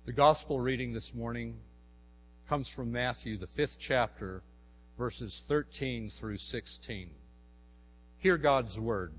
The gospel reading this morning comes from Matthew, the 5th chapter, verses 13 through 16. Hear God's word.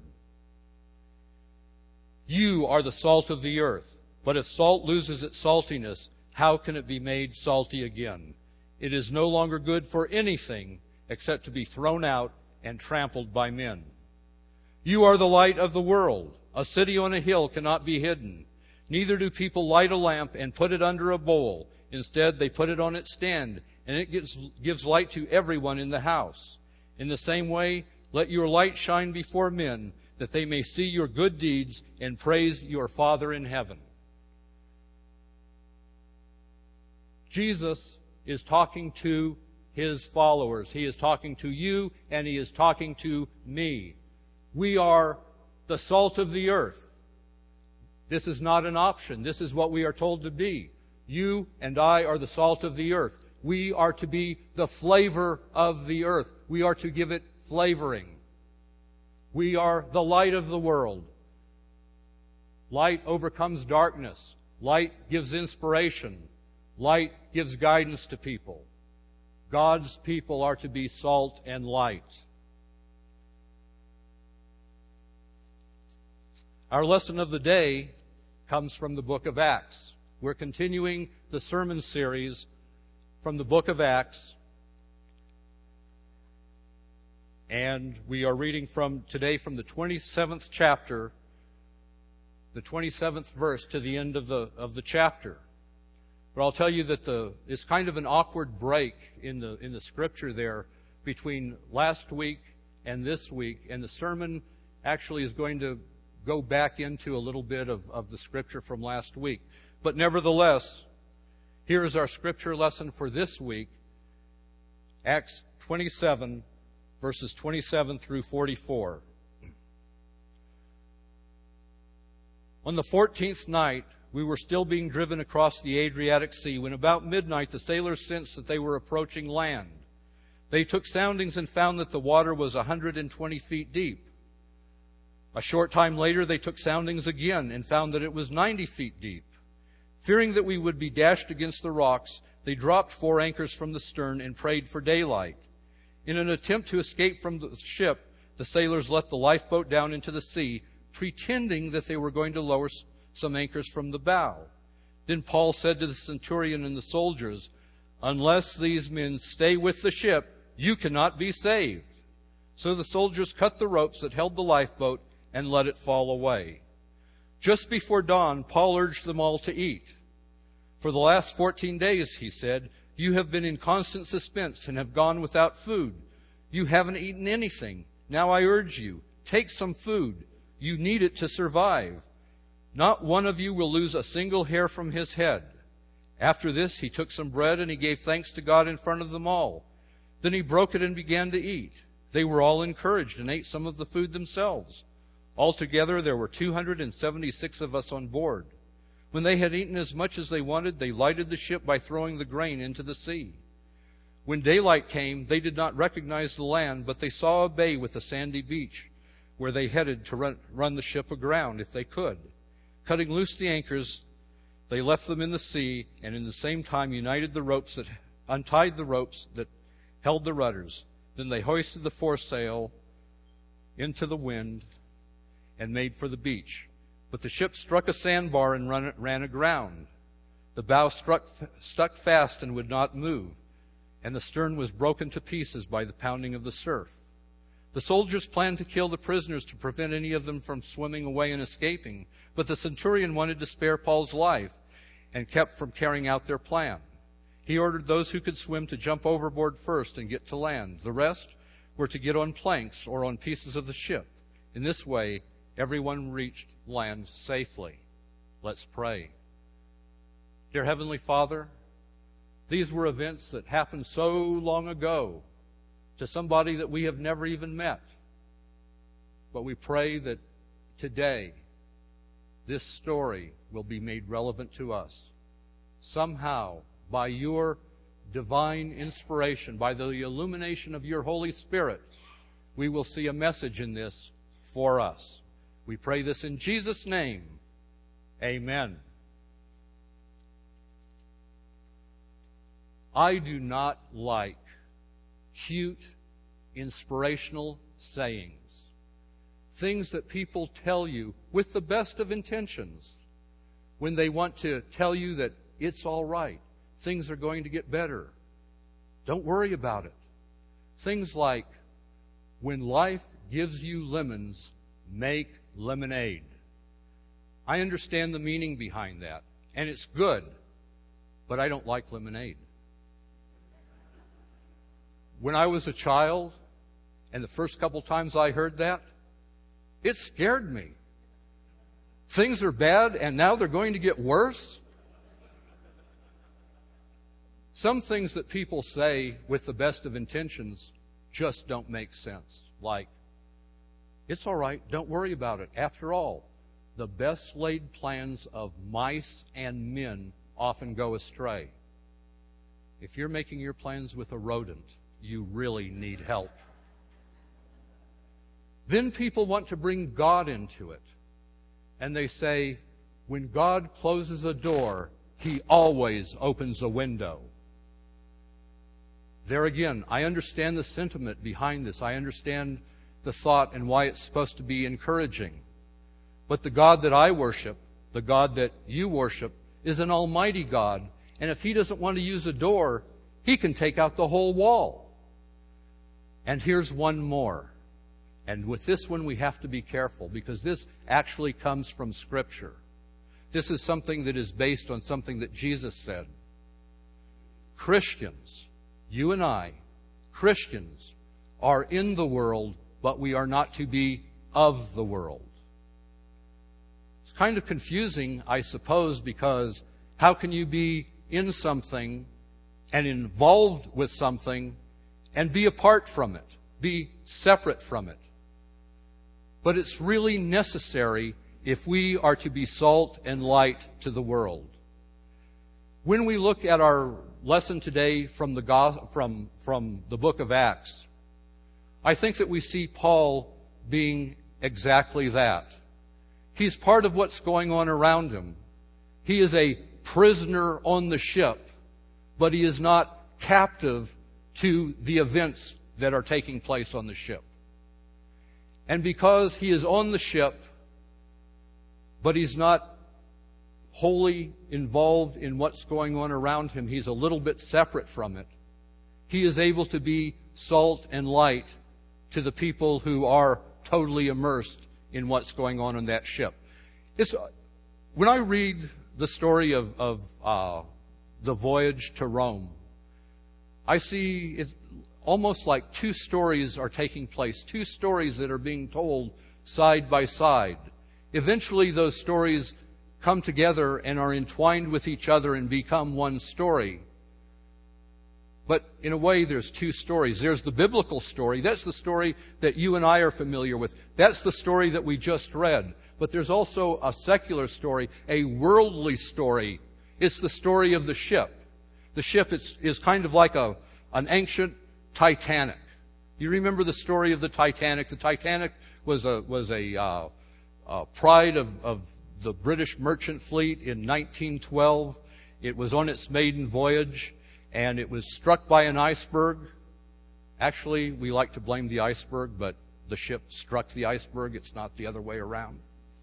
You are the salt of the earth, but if salt loses its saltiness, how can it be made salty again? It is no longer good for anything except to be thrown out and trampled by men. You are the light of the world. A city on a hill cannot be hidden. Neither do people light a lamp and put it under a bowl. Instead, they put it on its stand, and it gives light to everyone in the house. In the same way, let your light shine before men, that they may see your good deeds and praise your Father in heaven. Jesus is talking to his followers. He is talking to you, and he is talking to me. We are the salt of the earth. This is not an option. This is what we are told to be. You and I are the salt of the earth. We are to be the flavor of the earth. We are to give it flavoring. We are the light of the world. Light overcomes darkness. Light gives inspiration. Light gives guidance to people. God's people are to be salt and light. Our lesson of the day comes from the book of Acts. We're continuing the sermon series from the book of Acts. And we are reading today from the 27th chapter, the 27th verse to the end of the chapter. But I'll tell you that it's kind of an awkward break in the scripture there between last week and this week, and the sermon actually is going to go back into a little bit of the scripture from last week. But nevertheless, here is our scripture lesson for this week, Acts 27, verses 27 through 44. On the 14th night, we were still being driven across the Adriatic Sea when about midnight the sailors sensed that they were approaching land. They took soundings and found that the water was 120 feet deep. A short time later, they took soundings again and found that it was 90 feet deep. Fearing that we would be dashed against the rocks, they dropped 4 anchors from the stern and prayed for daylight. In an attempt to escape from the ship, the sailors let the lifeboat down into the sea, pretending that they were going to lower some anchors from the bow. Then Paul said to the centurion and the soldiers, "Unless these men stay with the ship, you cannot be saved." So the soldiers cut the ropes that held the lifeboat and let it fall away. Just before dawn, Paul urged them all to eat. "For the last 14 days, he said, you have been in constant suspense and have gone without food. You haven't eaten anything. Now I urge you, take some food. You need it to survive. Not one of you will lose a single hair from his head." After this, he took some bread and he gave thanks to God in front of them all. Then he broke it and began to eat. They were all encouraged and ate some of the food themselves. Altogether, there were 276 of us on board. When they had eaten as much as they wanted, they lighted the ship by throwing the grain into the sea. When daylight came, they did not recognize the land, but they saw a bay with a sandy beach, where they headed to run the ship aground if they could. Cutting loose the anchors, they left them in the sea, and in the same time untied the ropes that held the rudders. Then they hoisted the foresail into the wind and made for the beach. But the ship struck a sandbar and ran aground. The bow stuck fast and would not move, and the stern was broken to pieces by the pounding of the surf. The soldiers planned to kill the prisoners to prevent any of them from swimming away and escaping, but the centurion wanted to spare Paul's life and kept from carrying out their plan. He ordered those who could swim to jump overboard first and get to land. The rest were to get on planks or on pieces of the ship. In this way, everyone reached land safely. Let's pray. Dear Heavenly Father, these were events that happened so long ago to somebody that we have never even met. But we pray that today this story will be made relevant to us. Somehow, by your divine inspiration, by the illumination of your Holy Spirit, we will see a message in this for us. We pray this in Jesus' name. Amen. I do not like cute, inspirational sayings. Things that people tell you with the best of intentions when they want to tell you that it's all right. Things are going to get better. Don't worry about it. Things like, when life gives you lemons, make lemonade. I understand the meaning behind that, and it's good, but I don't like lemonade. When I was a child, and the first couple times I heard that, it scared me. Things are bad, and now they're going to get worse? Some things that people say with the best of intentions just don't make sense. Like, it's all right, don't worry about it. After all, the best laid plans of mice and men often go astray. If you're making your plans with a rodent, you really need help. Then people want to bring God into it. And they say, when God closes a door, He always opens a window. There again, I understand the sentiment behind this. I understand the thought and why it's supposed to be encouraging. But the God that I worship, the God that you worship, is an almighty God. And if He doesn't want to use a door, He can take out the whole wall. And here's one more. And with this one we have to be careful, because this actually comes from Scripture. This is something that is based on something that Jesus said. Christians, you and I, Christians, are in the world, but we are not to be of the world. It's kind of confusing, I suppose, because how can you be in something and involved with something and be apart from it, be separate from it? But it's really necessary if we are to be salt and light to the world. When we look at our lesson today from the book of Acts, I think that we see Paul being exactly that. He's part of what's going on around him. He is a prisoner on the ship, but he is not captive to the events that are taking place on the ship. And because he is on the ship, but he's not wholly involved in what's going on around him, he's a little bit separate from it, he is able to be salt and light to the people who are totally immersed in what's going on that ship. When I read the story of the voyage to Rome, I see it almost like two stories are taking place, two stories that are being told side by side. Eventually those stories come together and are entwined with each other and become one story. But in a way, there's two stories. There's the biblical story. That's the story that you and I are familiar with. That's the story that we just read. But there's also a secular story, a worldly story. It's the story of the ship. The ship is kind of like an ancient Titanic. You remember the story of the Titanic? The Titanic was a pride of the British merchant fleet in 1912. It was on its maiden voyage, and it was struck by an iceberg. Actually, we like to blame the iceberg, but the ship struck the iceberg. It's not the other way around.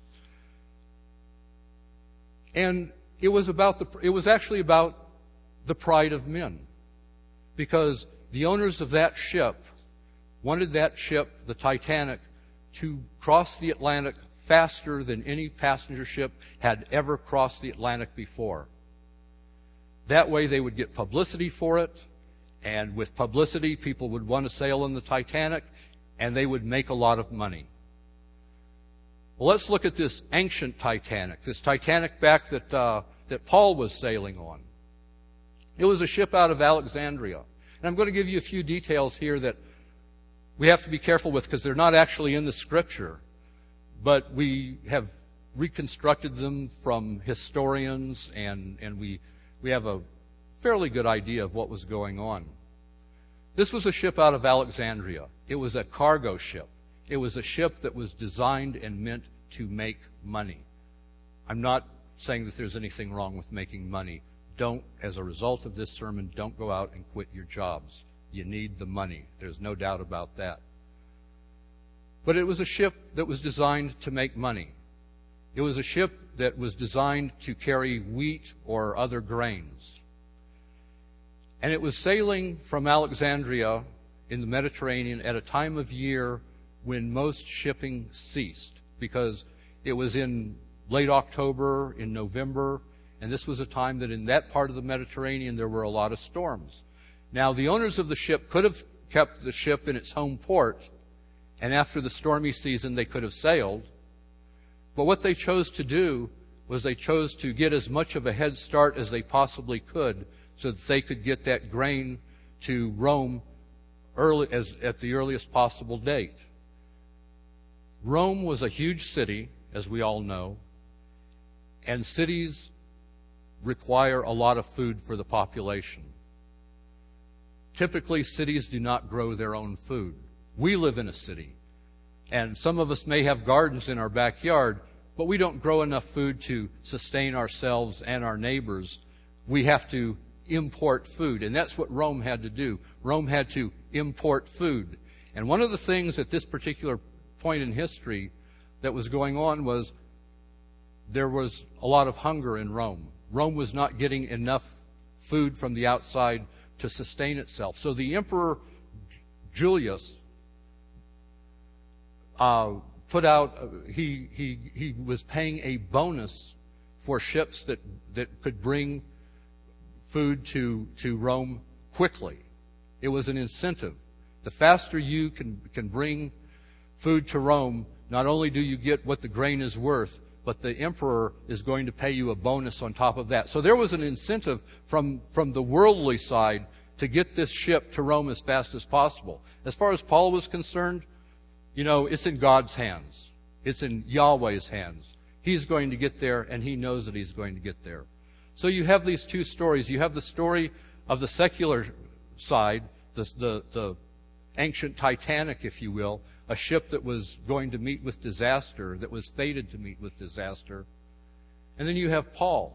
And it was actually about the pride of men, because the owners of that ship wanted that ship, the Titanic, to cross the Atlantic faster than any passenger ship had ever crossed the Atlantic before. That way they would get publicity for it, and with publicity people would want to sail on the Titanic, and they would make a lot of money. Well, let's look at this ancient Titanic, this Titanic back that Paul was sailing on. It was a ship out of Alexandria. And I'm going to give you a few details here that we have to be careful with, because they're not actually in the Scripture, but we have reconstructed them from historians, and we have a fairly good idea of what was going on. This was a ship out of Alexandria. It was a cargo ship. It was a ship that was designed and meant to make money. I'm not saying that there's anything wrong with making money. don't, as a result of this sermon, don't go out and quit your jobs. You need the money. There's no doubt about that. But it was a ship that was designed to make money. It was a ship that was designed to carry wheat or other grains. And it was sailing from Alexandria in the Mediterranean at a time of year when most shipping ceased, because it was in late October, in November, and this was a time that in that part of the Mediterranean there were a lot of storms. Now, the owners of the ship could have kept the ship in its home port, and after the stormy season they could have sailed. But what they chose to do was they chose to get as much of a head start as they possibly could so that they could get that grain to Rome at the earliest possible date. Rome was a huge city, as we all know, and cities require a lot of food for the population. Typically, cities do not grow their own food. We live in a city, and some of us may have gardens in our backyard, but we don't grow enough food to sustain ourselves and our neighbors. We have to import food, and that's what Rome had to do. Rome had to import food. And one of the things at this particular point in history that was going on was there was a lot of hunger in Rome. Rome was not getting enough food from the outside to sustain itself. So the Emperor Julius put out, he was paying a bonus for ships that could bring food to Rome quickly. It was an incentive. The faster you can bring food to Rome, not only do you get what the grain is worth, but the emperor is going to pay you a bonus on top of that. So there was an incentive from the worldly side to get this ship to Rome as fast as possible. As far as Paul was concerned, it's in God's hands. It's in Yahweh's hands. He's going to get there, and he knows that he's going to get there. So you have these two stories. You have the story of the secular side, the ancient Titanic, if you will, a ship that was going to meet with disaster, that was fated to meet with disaster. And then you have Paul.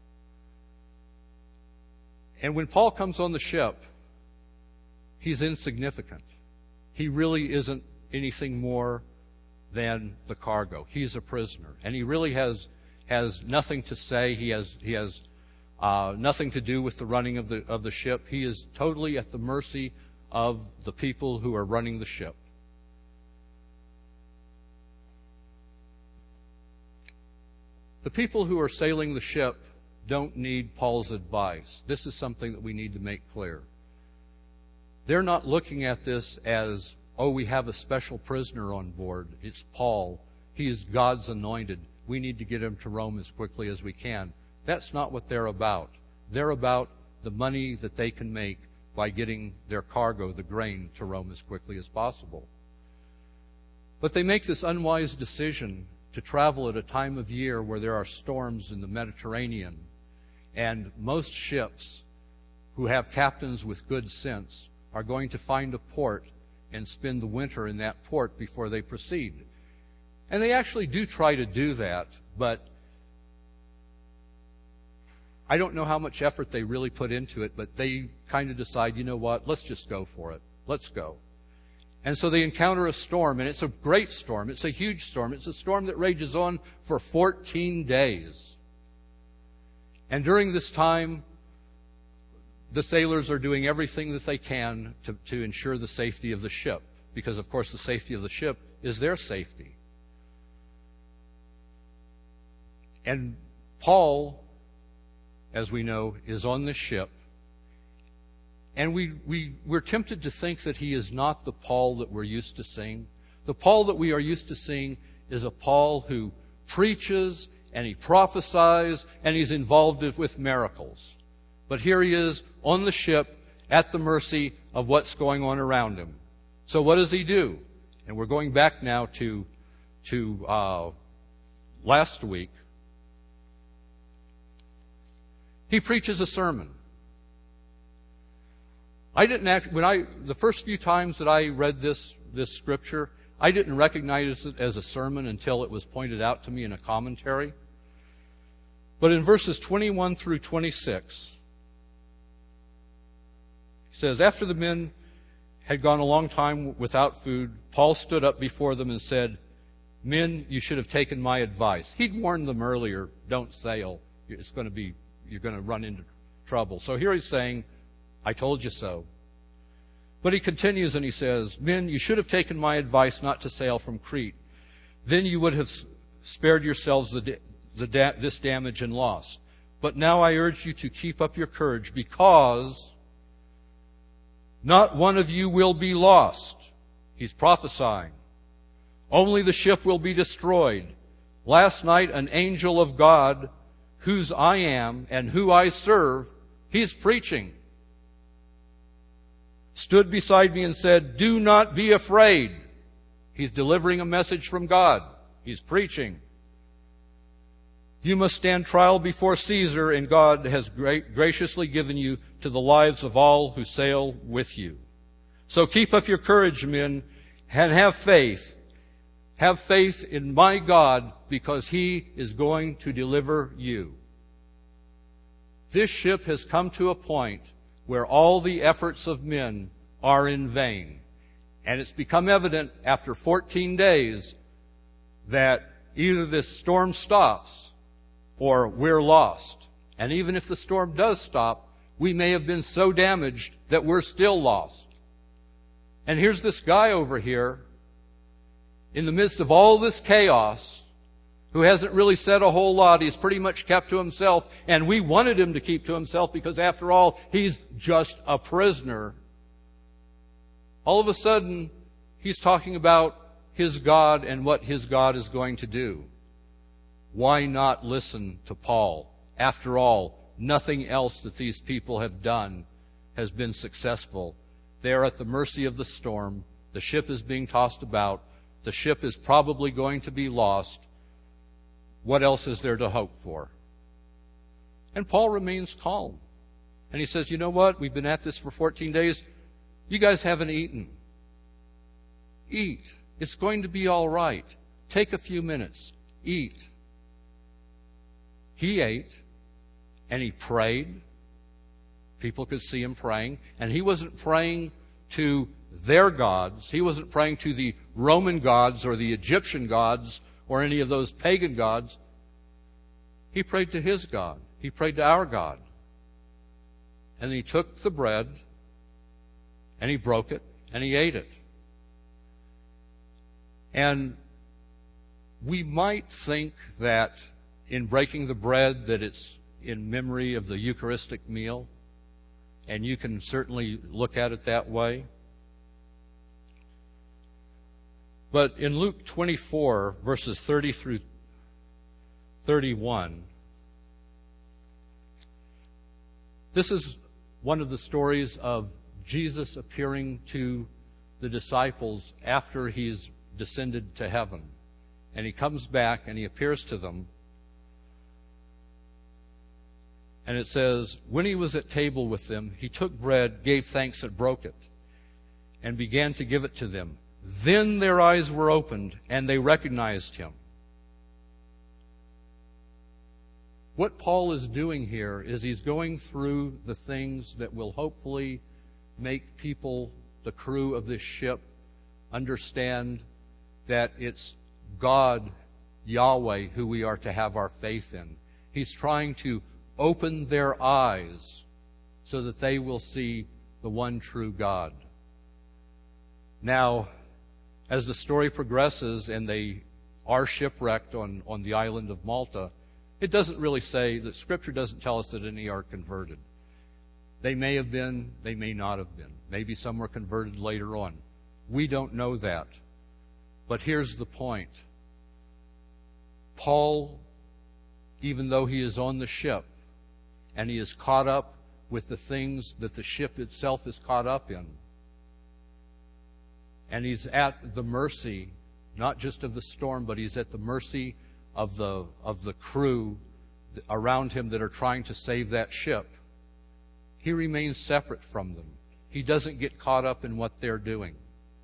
And when Paul comes on the ship, he's insignificant. He really isn't anything more than the cargo. He's a prisoner. And he really has nothing to say. He has nothing to do with the running of the ship. He is totally at the mercy of the people who are running the ship. The people who are sailing the ship don't need Paul's advice. This is something that we need to make clear. They're not looking at this as, we have a special prisoner on board. It's Paul. He is God's anointed. We need to get him to Rome as quickly as we can. That's not what they're about. They're about the money that they can make by getting their cargo, the grain, to Rome as quickly as possible. But they make this unwise decision to travel at a time of year where there are storms in the Mediterranean, and most ships who have captains with good sense are going to find a port and spend the winter in that port before they proceed. And they actually do try to do that, but I don't know how much effort they really put into it, but they kind of decide, let's just go for it. Let's go. And so they encounter a storm, and it's a great storm. It's a huge storm. It's a storm that rages on for 14 days. And during this time, the sailors are doing everything that they can to ensure the safety of the ship, because, of course, the safety of the ship is their safety. And Paul, as we know, is on this ship. And we're tempted to think that he is not the Paul that we're used to seeing. The Paul that we are used to seeing is a Paul who preaches and he prophesies and he's involved with miracles. But here he is on the ship at the mercy of what's going on around him. So what does he do? And we're going back now to last week. He preaches a sermon. The first few times that I read this scripture, I didn't recognize it as a sermon until it was pointed out to me in a commentary. But in verses 21 through 26, He says, after the men had gone a long time without food, Paul stood up before them and said, "Men, you should have taken my advice." He'd warned them earlier, don't sail. You're going to run into trouble. So here he's saying, I told you so. But he continues and he says, "Men, you should have taken my advice not to sail from Crete. Then you would have spared yourselves this damage and loss. But now I urge you to keep up your courage, because not one of you will be lost." He's prophesying. "Only the ship will be destroyed. Last night an angel of God, whose I am and who I serve," he's preaching, "stood beside me and said, 'Do not be afraid.'" He's delivering a message from God. He's preaching. "You must stand trial before Caesar, and God has graciously given you to the lives of all who sail with you. So keep up your courage, men, and have faith. Have faith in my God, because He is going to deliver you." This ship has come to a point where all the efforts of men are in vain. And it's become evident after 14 days that either this storm stops or we're lost. And even if the storm does stop, we may have been so damaged that we're still lost. And here's this guy over here, in the midst of all this chaos, who hasn't really said a whole lot. He's pretty much kept to himself, and we wanted him to keep to himself because, after all, he's just a prisoner. All of a sudden, he's talking about his God and what his God is going to do. Why not listen to Paul? After all, nothing else that these people have done has been successful. They are at the mercy of the storm. The ship is being tossed about. The ship is probably going to be lost. What else is there to hope for? And Paul remains calm. And he says, "You know what? We've been at this for 14 days. You guys haven't eaten. Eat. It's going to be all right. Take a few minutes. Eat." He ate, and he prayed. People could see him praying. And he wasn't praying to their gods. He wasn't praying to the Roman gods or the Egyptian gods or any of those pagan gods. He prayed to his God. He prayed to our God. And he took the bread, and he broke it, and he ate it. And we might think that in breaking the bread that it's in memory of the Eucharistic meal, and you can certainly look at it that way. But in Luke 24, verses 30 through 31, this is one of the stories of Jesus appearing to the disciples after he's descended to heaven. And he comes back and he appears to them. And it says, "When he was at table with them, he took bread, gave thanks, and broke it, and began to give it to them. Then their eyes were opened, and they recognized him." What Paul is doing here is he's going through the things that will hopefully make people, the crew of this ship, understand that it's God, Yahweh, who we are to have our faith in. He's trying to open their eyes so that they will see the one true God. Now, as the story progresses and they are shipwrecked on the island of Malta, it doesn't really say, that Scripture doesn't tell us that any are converted. They may have been, they may not have been. Maybe some were converted later on. We don't know that. But here's the point. Paul, even though he is on the ship, and he is caught up with the things that the ship itself is caught up in, and he's at the mercy, not just of the storm, but he's at the mercy of the crew around him that are trying to save that ship. He remains separate from them. He doesn't get caught up in what they're doing.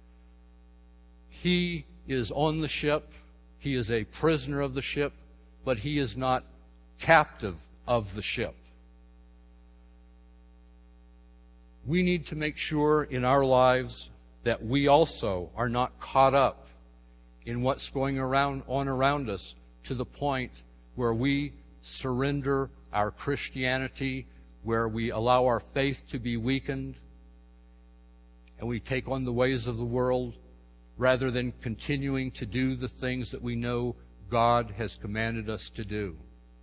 He is on the ship. He is a prisoner of the ship, but he is not captive of the ship. we need to make sure in our lives that we also are not caught up in what's going on around us to the point where we surrender our Christianity, where we allow our faith to be weakened, and we take on the ways of the world rather than continuing to do the things that we know God has commanded us to do.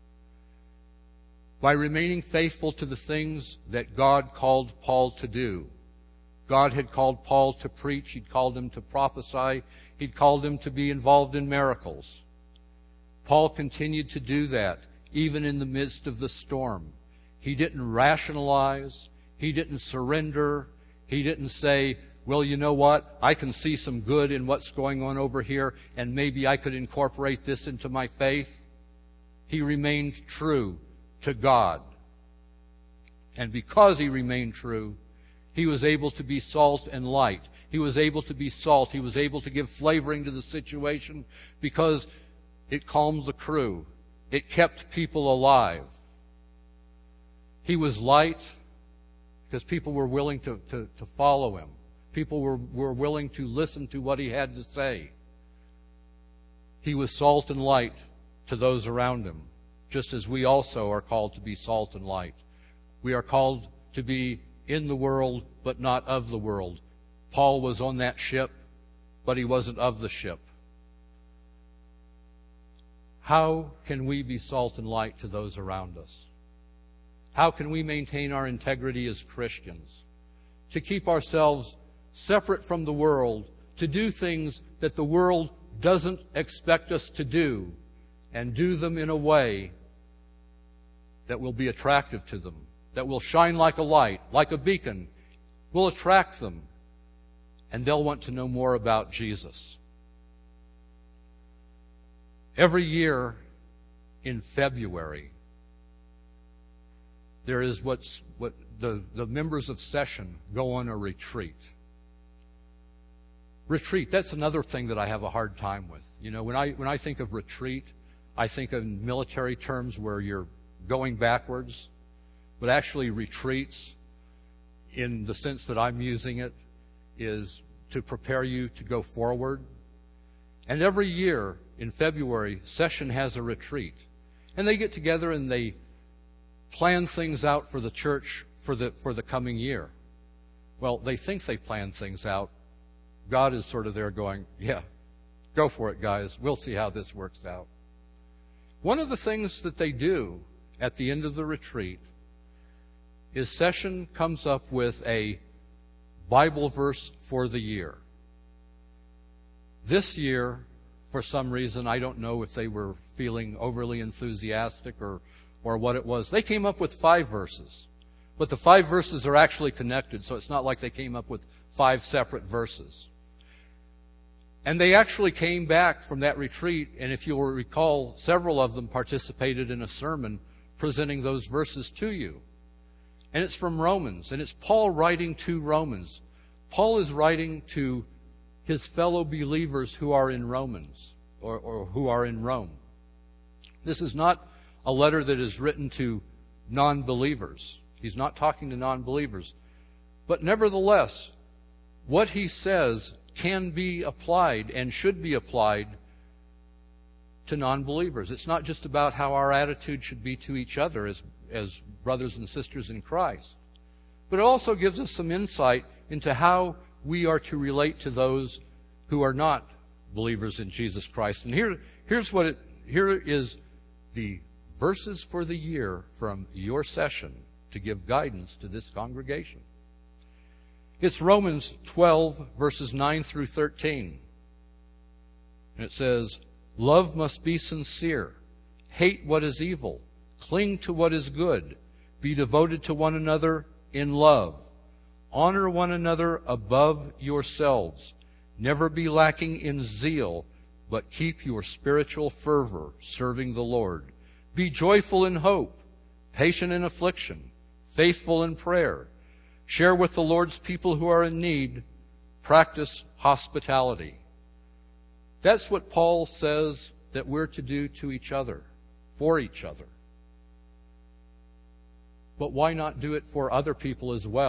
By remaining faithful to the things that God called Paul to do. God had called Paul to preach. He'd called him to prophesy. He'd called him to be involved in miracles. Paul continued to do that even in the midst of the storm. He didn't rationalize. He didn't surrender. He didn't say, well, you know what? I can see some good in what's going on over here, and maybe I could incorporate this into my faith. He remained true to God. And because he remained true, he was able to be salt and light. He was able to be salt. He was able to give flavoring to the situation because it calmed the crew. It kept people alive. He was light because people were willing to follow him. People were willing to listen to what he had to say. He was salt and light to those around him, just as we also are called to be salt and light. We are called to be in the world, but not of the world. Paul was on that ship, but he wasn't of the ship. How can we be salt and light to those around us? How can we maintain our integrity as Christians? To keep ourselves separate from the world, to do things that the world doesn't expect us to do, and do them in a way that will be attractive to them, that will shine like a light, like a beacon, will attract them, and they'll want to know more about Jesus. Every year in February, there is what the members of Session go on a retreat. Retreat, that's another thing that I have a hard time with. You know, when I think of retreat, I think of military terms where you're going backwards, but actually retreats, in the sense that I'm using it, is to prepare you to go forward. And every year in February, Session has a retreat. And they get together and they plan things out for the church for the coming year. Well, they think they plan things out. God is sort of there going, yeah, go for it, guys. We'll see how this works out. One of the things that they do at the end of the retreat is Session comes up with a Bible verse for the year. This year, for some reason, I don't know if they were feeling overly enthusiastic or what it was. They came up with 5 verses. But the 5 verses are actually connected, so it's not like they came up with 5 separate verses. And they actually came back from that retreat, and if you'll recall, several of them participated in a sermon presenting those verses to you. And it's from Romans, and it's Paul writing to Romans. Paul is writing to his fellow believers who are in Romans, or who are in Rome. This is not a letter that is written to non-believers. He's not talking to non-believers. But nevertheless, what he says can be applied and should be applied to non-believers. It's not just about how our attitude should be to each other as brothers and sisters in Christ, but it also gives us some insight into how we are to relate to those who are not believers in Jesus Christ. And here is the verses for the year from your session to give guidance to this congregation. It's Romans 12, verses 9 through 13. And it says, "Love must be sincere. Hate what is evil. Cling to what is good. Be devoted to one another in love. Honor one another above yourselves. Never be lacking in zeal, but keep your spiritual fervor, serving the Lord. Be joyful in hope, patient in affliction, faithful in prayer. Share with the Lord's people who are in need. Practice hospitality." That's what Paul says that we're to do to each other, for each other. But why not do it for other people as well?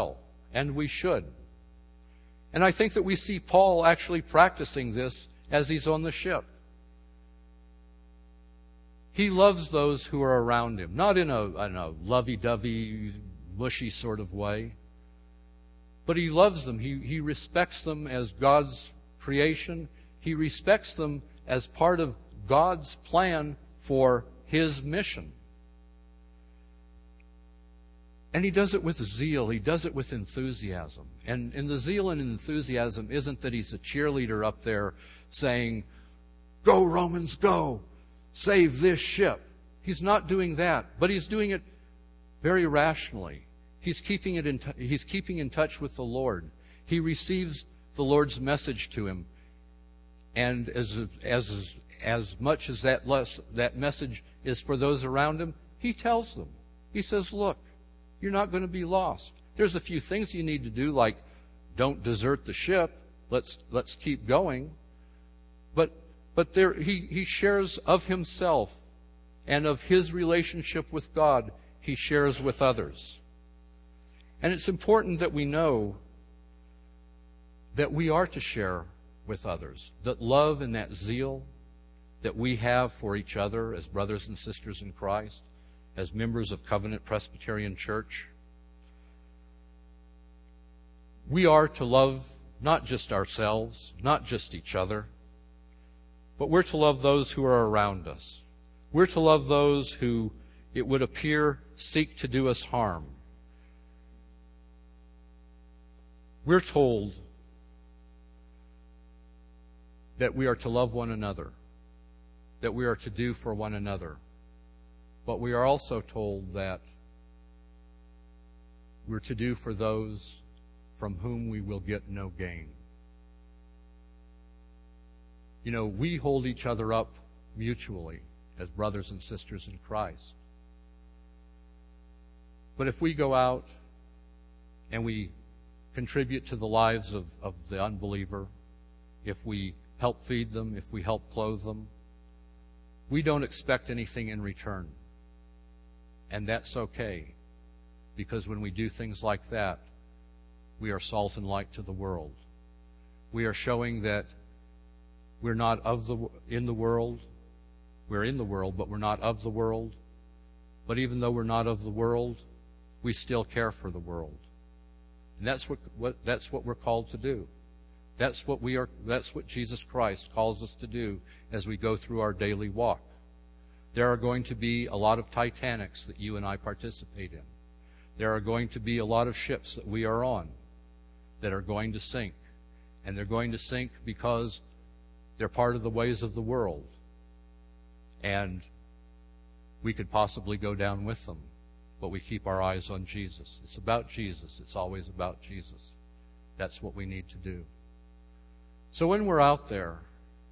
and we should. And I think that we see Paul actually practicing this as he's on the ship. He loves those who are around him, not in a lovey-dovey, mushy sort of way, but he loves them. He respects them as God's creation. He respects them as part of God's plan for his mission. And he does it with zeal. He does it with enthusiasm. And the zeal and enthusiasm isn't that he's a cheerleader up there saying, "Go, Romans, go! Save this ship." He's not doing that, but he's doing it very rationally. He's keeping in touch with the Lord. He receives the Lord's message to him, and as much as that message is for those around him, he tells them. He says, "Look, you're not going to be lost. There's a few things you need to do, like don't desert the ship. Let's keep going." But there he shares of himself and of his relationship with God. He shares with others. And it's important that we know that we are to share with others. That love and that zeal that we have for each other as brothers and sisters in Christ, as members of Covenant Presbyterian Church, we are to love not just ourselves, not just each other, but we're to love those who are around us. We're to love those who, it would appear, seek to do us harm. We're told that we are to love one another, that we are to do for one another. But we are also told that we're to do for those from whom we will get no gain. You know, we hold each other up mutually as brothers and sisters in Christ. But if we go out and we contribute to the lives of the unbeliever, if we help feed them, if we help clothe them, we don't expect anything in return. And that's okay, because when we do things like that, we are salt and light to the world. We are showing that we're not in the world. We're in the world, but we're not of the world. But even though we're not of the world, we still care for the world. And that's what we're called to do. That's what Jesus Christ calls us to do as we go through our daily walk. There are going to be a lot of Titanics that you and I participate in. There are going to be a lot of ships that we are on that are going to sink. And they're going to sink because they're part of the ways of the world. And we could possibly go down with them, but we keep our eyes on Jesus. It's about Jesus. It's always about Jesus. That's what we need to do. So when we're out there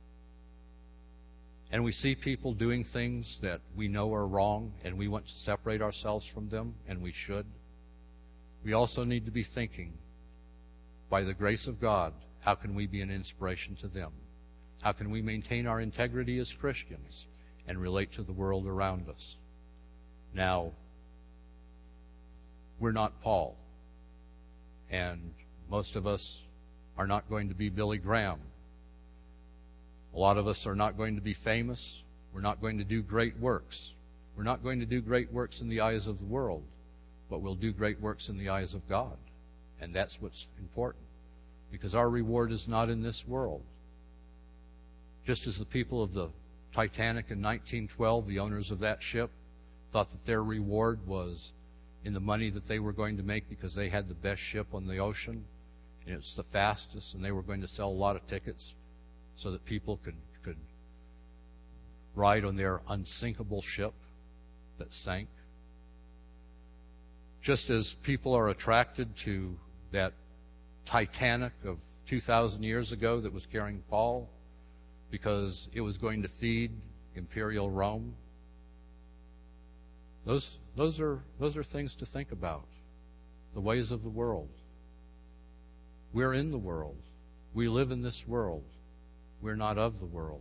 and we see people doing things that we know are wrong and we want to separate ourselves from them, and we should, we also need to be thinking, by the grace of God, how can we be an inspiration to them? How can we maintain our integrity as Christians and relate to the world around us? Now, we're not Paul, and most of us are not going to be Billy Graham. A lot of us are not going to be famous. We're not going to do great works. We're not going to do great works in the eyes of the world, but we'll do great works in the eyes of God. And that's what's important, because our reward is not in this world. Just as the people of the Titanic in 1912, the owners of that ship, thought that their reward was in the money that they were going to make because they had the best ship on the ocean, and it's the fastest, and they were going to sell a lot of tickets so that people could ride on their unsinkable ship that sank. Just as people are attracted to that Titanic of 2,000 years ago that was carrying Paul because it was going to feed imperial Rome, those are things to think about. The ways of the world. We're in the world. We live in this world. We're not of the world.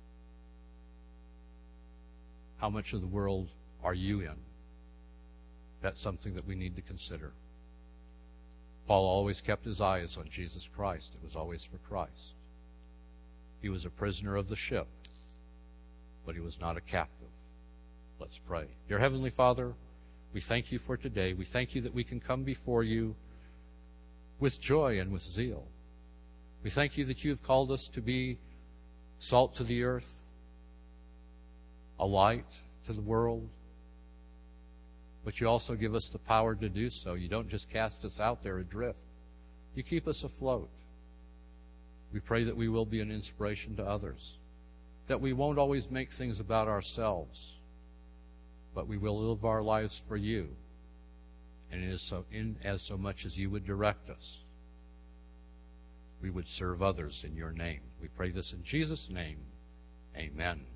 How much of the world are you in? That's something that we need to consider. Paul always kept his eyes on Jesus Christ. It was always for Christ. He was a prisoner of the ship, but he was not a captive. Let's pray. Dear Heavenly Father, we thank you for today. We thank you that we can come before you with joy and with zeal. We thank you that you have called us to be salt to the earth, a light to the world, but you also give us the power to do so. You don't just cast us out there adrift. You keep us afloat. We pray that we will be an inspiration to others, that we won't always make things about ourselves, but we will live our lives for you, and it is so much as you would direct us, we would serve others in your name. We pray this in Jesus' name. Amen.